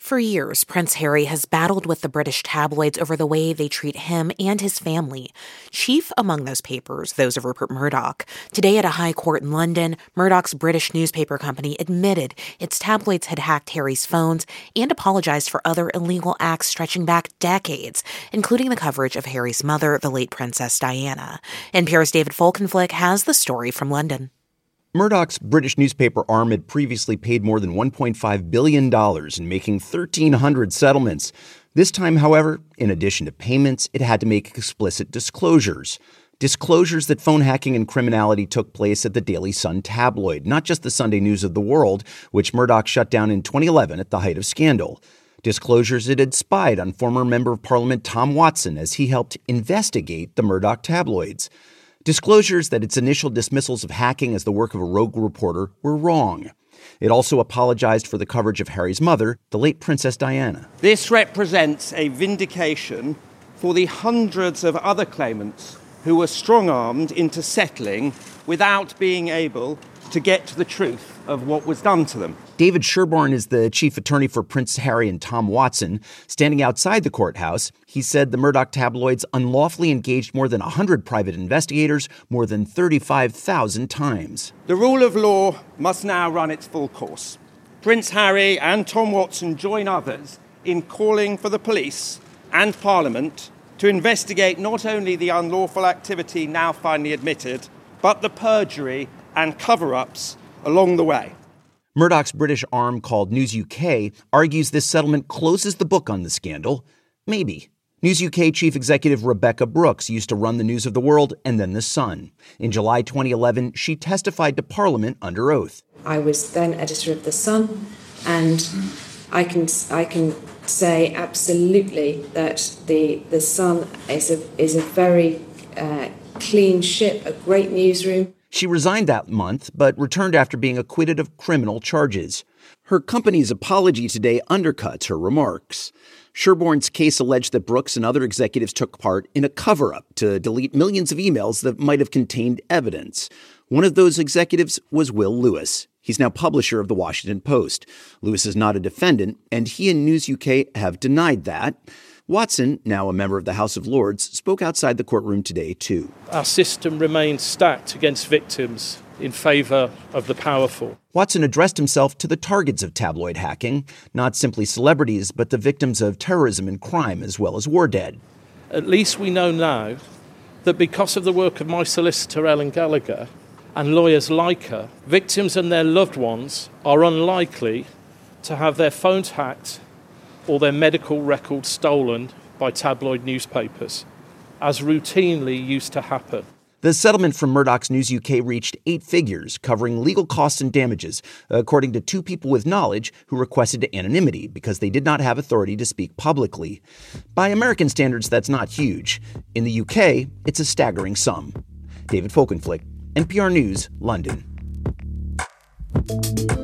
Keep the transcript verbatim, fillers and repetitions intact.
For years, Prince Harry has battled with the British tabloids over the way they treat him and his family. Chief among those papers, those of Rupert Murdoch. Today at a high court in London, Murdoch's British newspaper company admitted its tabloids had hacked Harry's phones and apologized for other illegal acts stretching back decades, including the coverage of Harry's mother, the late Princess Diana. N P R's David Folkenflik has the story from London. Murdoch's British newspaper arm had previously paid more than one point five billion dollars in making thirteen hundred settlements. This time, however, in addition to payments, it had to make explicit disclosures. Disclosures that phone hacking and criminality took place at the Daily Sun tabloid, not just the Sunday News of the World, which Murdoch shut down in twenty eleven at the height of scandal. Disclosures it had spied on former Member of Parliament Tom Watson as he helped investigate the Murdoch tabloids. Disclosures that its initial dismissals of hacking as the work of a rogue reporter were wrong. It also apologized for the coverage of Harry's mother, the late Princess Diana. This represents a vindication for the hundreds of other claimants who were strong-armed into settling without being able to get to the truth of what was done to them. David Sherborne is the chief attorney for Prince Harry and Tom Watson. Standing outside the courthouse, he said the Murdoch tabloids unlawfully engaged more than one hundred private investigators more than thirty-five thousand times. The rule of law must now run its full course. Prince Harry and Tom Watson join others in calling for the police and Parliament to investigate not only the unlawful activity now finally admitted, but the perjury and cover-ups along the way. Murdoch's British arm, called News U K, argues this settlement closes the book on the scandal. Maybe. News U K chief executive Rebekah Brooks used to run the News of the World and then The Sun. In July twenty eleven, she testified to Parliament under oath. I was then editor of The Sun, and I can I can say absolutely that the the Sun is a is a very uh, clean ship, a great newsroom. She resigned that month, but returned after being acquitted of criminal charges. Her company's apology today undercuts her remarks. Sherborne's case alleged that Brooks and other executives took part in a cover-up to delete millions of emails that might have contained evidence. One of those executives was Will Lewis. He's now publisher of The Washington Post. Lewis is not a defendant, and he and News U K have denied that. Watson, now a member of the House of Lords, spoke outside the courtroom today, too. Our system remains stacked against victims in favour of the powerful. Watson addressed himself to the targets of tabloid hacking, not simply celebrities, but the victims of terrorism and crime, as well as war dead. At least we know now that because of the work of my solicitor, Ellen Gallagher, and lawyers like her, victims and their loved ones are unlikely to have their phones hacked or their medical records stolen by tabloid newspapers, as routinely used to happen. The settlement from Murdoch's News U K reached eight figures, covering legal costs and damages, according to two people with knowledge who requested anonymity because they did not have authority to speak publicly. By American standards, that's not huge. In the U K, it's a staggering sum. David Folkenflik, N P R News, London.